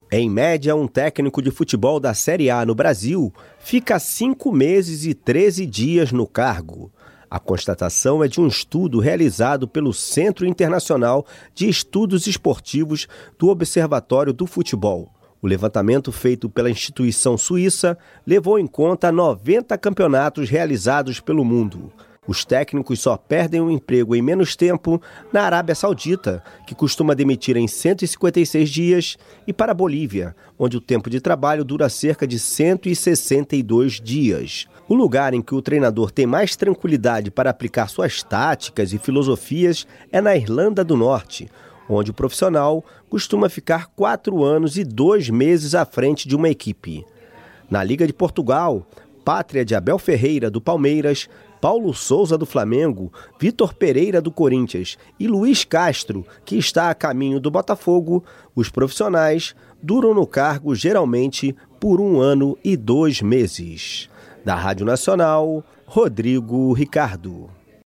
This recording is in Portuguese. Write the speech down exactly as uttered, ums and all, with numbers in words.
Em média, um técnico de futebol da Série A no Brasil fica cinco meses e treze dias no cargo. A constatação é de um estudo realizado pelo Centro Internacional de Estudos Esportivos do Observatório do Futebol. O levantamento feito pela instituição suíça levou em conta noventa campeonatos realizados pelo mundo. Os técnicos só perdem o emprego em menos tempo na Arábia Saudita, que costuma demitir em cento e cinquenta e seis dias, e para a Bolívia, onde o tempo de trabalho dura cerca de cento e sessenta e dois dias. O lugar em que o treinador tem mais tranquilidade para aplicar suas táticas e filosofias é na Irlanda do Norte, onde o profissional costuma ficar quatro anos e dois meses à frente de uma equipe. Na Liga de Portugal, pátria de Abel Ferreira, do Palmeiras, Paulo Sousa, do Flamengo, Vitor Pereira, do Corinthians e Luiz Castro, que está a caminho do Botafogo, os profissionais duram no cargo geralmente por um ano e dois meses. Da Rádio Nacional, Rodrigo Ricardo.